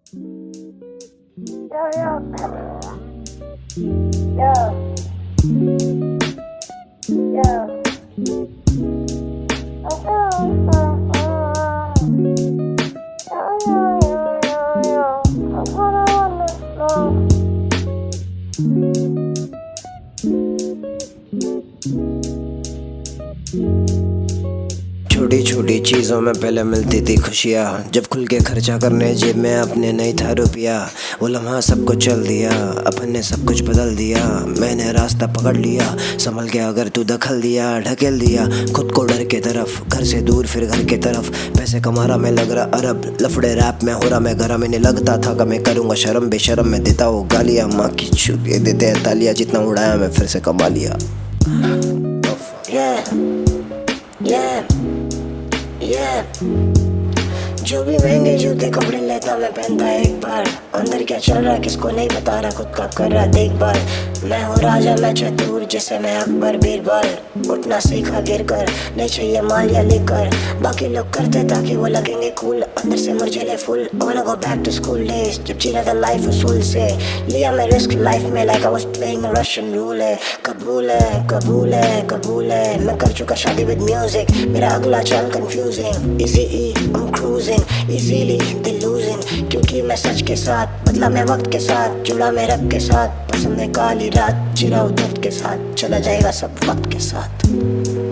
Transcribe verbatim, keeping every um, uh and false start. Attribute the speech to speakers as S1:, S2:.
S1: Yo, yo. Yo. Yo. Oh, oh, oh, oh. Yo, yo, yo, yo, yo. I wanna, wanna know.
S2: छोटी छोटी चीज़ों में पहले मिलती थी खुशियाँ, जब खुल के खर्चा करने जेब में अपने नहीं था रुपया। वो लम्हा सब कुछ चल दिया, अपन ने सब कुछ बदल दिया। मैंने रास्ता पकड़ लिया, संभल के अगर तू दखल दिया, ढकेल दिया खुद को डर के तरफ, घर से दूर फिर घर के तरफ। पैसे कमा रहा मैं लग रहा अरब, लफड़े रैप में हो रहा मैं घर में नहीं लगता था कि मैं करूँगा शर्म बेशर्म में देता हूँ गालियाँ। माँ की चुप देते हैं तालियाँ, जितना उड़ाया मैं फिर से कमा लिया। Yeah, yeah, yeah. जो भी महंगे जूते कपड़े लेता मैं पहनता एक बार। अंदर क्या चल रहा है किसको नहीं बता रहा, खुद का कर रहा देखभाल। मैं हूँ राजा मैं चतुर जैसे मैं अकबर बीरबल। उठना सीखा गिर कर, नहीं चाहिए माल या लेकर। बाकी लोग करते ताकि वो लगेंगे कूल, अंदर से मुरझिले फूल। I wanna go back to school days, जब जीना था लाइफ उसूल से। लिया मैं रिस्क लाइफ में like I was playing a Russian roulette। कबूल है कबूल है कबूल है, मैं कर चुका शादी with music। मेरा अगला चाल confusing, easy E I'm cruising, easily they losing। क्योंकि मैं सच के साथ बदला मैं वक्त के साथ, जुड़ा मैं रब के साथ। पसंद है काली रात, चिरा दर्द के साथ, चला जाएगा सब वक्त के साथ।